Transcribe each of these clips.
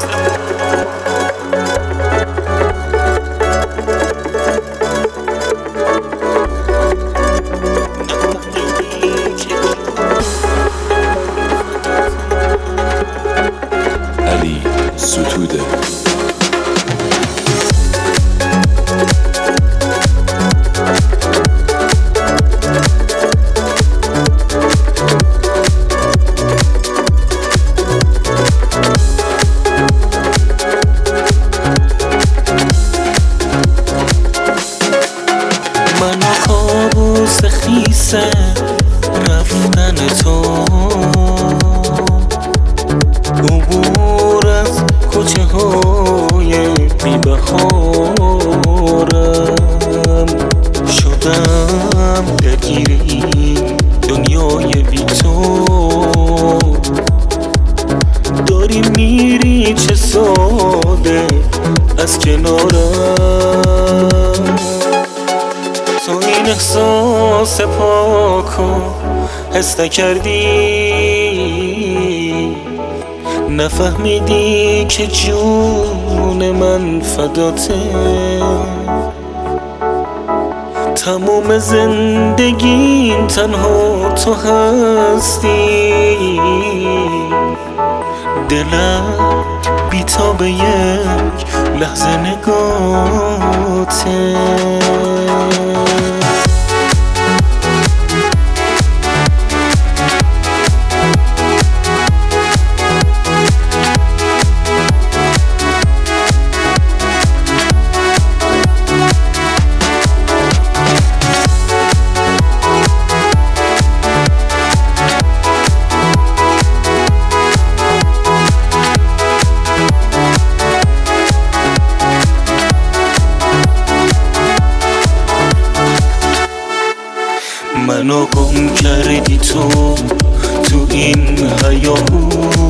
علی ستوده. منو کابوس خیسه رفتن تو، عبور از کوچه های بی بهارم، شدم درگیر این دنیای بی تو. داری میری چه ساده از کنارم، تو این احساس پاکو حس نکردی، نفهمیدی که جون من فداته. تموم زندگیم تنها تو هستی، دلم بی‌تاب یک لحظه نگاته. منو گم کردی تو این هیاهو،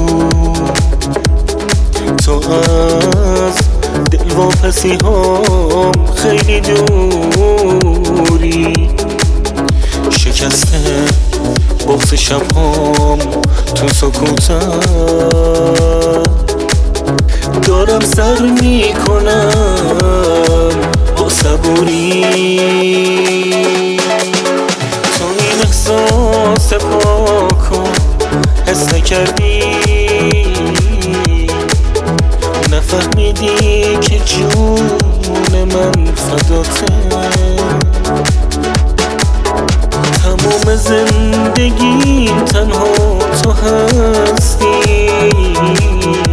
تو از دلواپسی هام خیلی دوری، شکسته بغض شب هام تو سکوتم. دارم سر میکنم با صبوری، احساس پاکو حس نکردی، نفهمیدی که جون من فداته. تمام زندگیم تنها تو هستی،